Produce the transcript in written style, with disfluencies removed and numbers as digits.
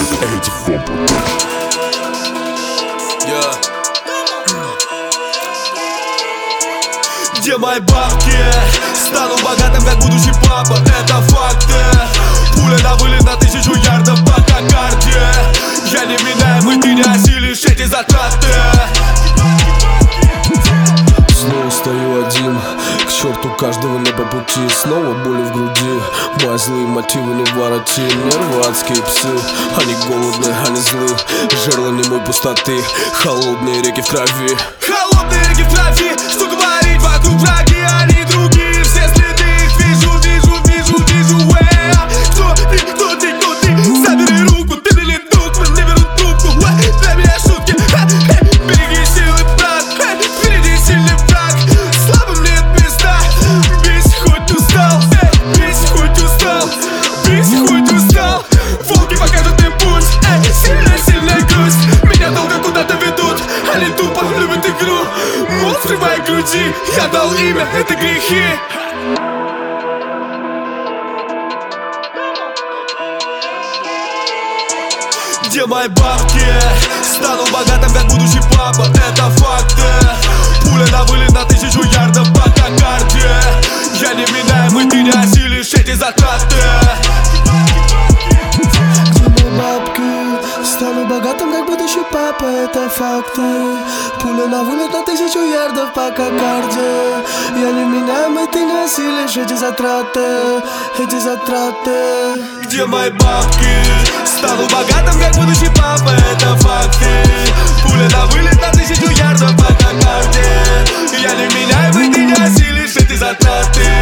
Где мои бабки? Стану богатым, как будущий папа, это факты. Пуля на вылет на 1000 ярдов по кокарде. Я не меняемый, ты не осилишь эти затраты. Снова стою один, к черту каждого не по пути. Снова боли в груди, мои злые мотивы не вороти. Нервы адские псы, они голодные, они злы. Жерла немой пустоты, холодные реки в крови. Холодные реки в крови, что говорить, вокруг враги, они другие. Все следы их вижу. Кто ты, забери руку, ты мне не друг, мы не беру трубку. Для меня шутки, береги силы, брат. Впереди сильный враг, слабым нет места. Бейся, хоть устал, бейся, хоть устал, бейся, хоть устал. Волки покажут им путь, сильная грусть. Меня долго куда-то ведут, они тупо любят игру. Монстры в моей груди, я дал имя, это грехи. Где мои бабки? Стану богатым, как будущий папа, это факты. Пуля на вылет на 1000 ярдов по кокарде. Я не меняемый, ты не осилишь эти затраты. Где мои бабки? Стану богатым, как будущий папа, это факты. Пуля на вылет на 1000 ярдов по кокарде. Я не меняемый, ты не осилишь эти затраты. Где мои бабки? Стану богатым, как будущий папа, это факты. Пуля на вылет на 1000 ярдов по кокарде. Я не меняемый, ты не осилишь эти затраты.